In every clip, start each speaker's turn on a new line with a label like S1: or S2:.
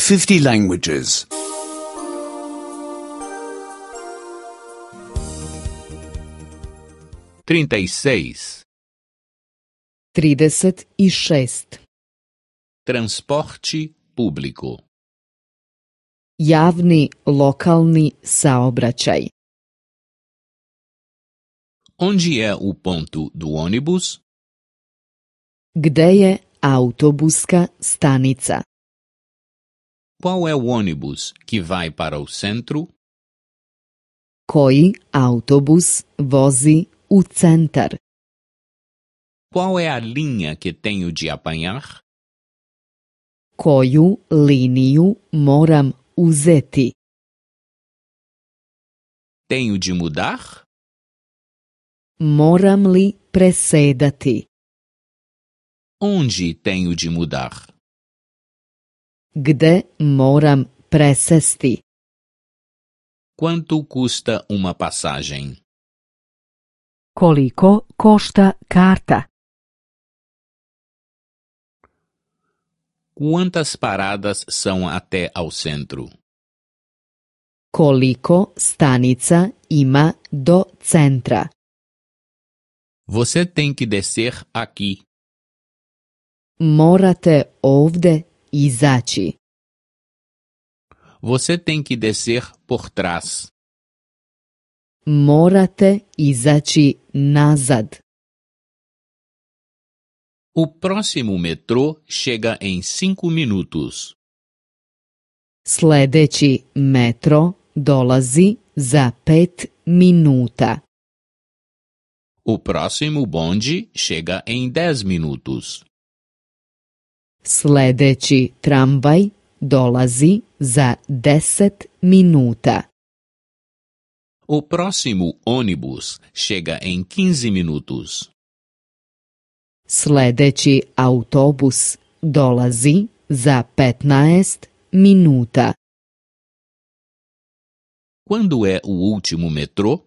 S1: 50 languages.
S2: 36.
S3: 36.
S2: Transporte público.
S3: Javni lokalni saobraćaj.
S2: Onde é o ponto do ônibus?
S3: Gde je autobuska stanica?
S2: Qual é o ônibus que vai para o centro?
S3: Koji autobus vozi u centar?
S2: Qual é a linha que tenho de apanhar?
S3: Koju liniju moram uzeti?
S2: Tenho de mudar?
S3: Moram li presedati?
S2: Onde tenho de mudar?
S3: Gde moram presesti?
S2: Quanto custa uma passagem?
S4: Koliko košta karta?
S2: Quantas paradas são até ao centro?
S3: Koliko stanica ima do centra?
S2: Você tem que descer aqui.
S3: Morate ovde izaći.
S2: Você tem que descer por trás.
S3: Morate izaći nazad.
S2: O próximo metrô chega em 5 minutos.
S3: Sledeći metro dolazi za 5 minuta.
S2: O próximo bonde chega em 10 minutos.
S3: Sledeći tramvaj dolazi za 10 minuta.
S2: O próximo ônibus chega em 15 minutos.
S3: Sledeći autobus dolazi za 15 minuta.
S2: Quando é o último metrô?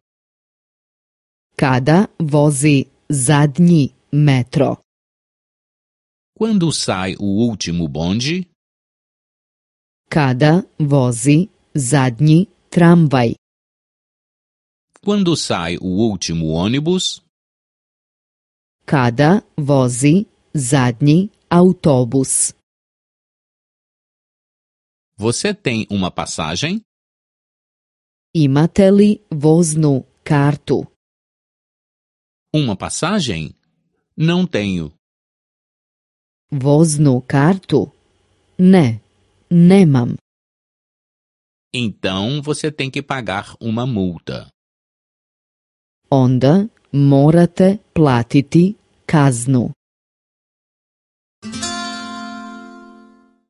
S3: Kada vozi zadnji metro?
S2: Quando sai o último bonde?
S3: Kada vozi zadnji tramvaj?
S2: Quando sai o último ônibus?
S3: Kada vozi zadnji autobus?
S2: Você tem uma passagem?
S3: Imate li voznu kartu?
S2: Uma passagem? Não tenho.
S3: Voznu kartu? Ne, nemam.
S2: Então você tem que pagar uma multa.
S3: Onda morate platiti kaznu.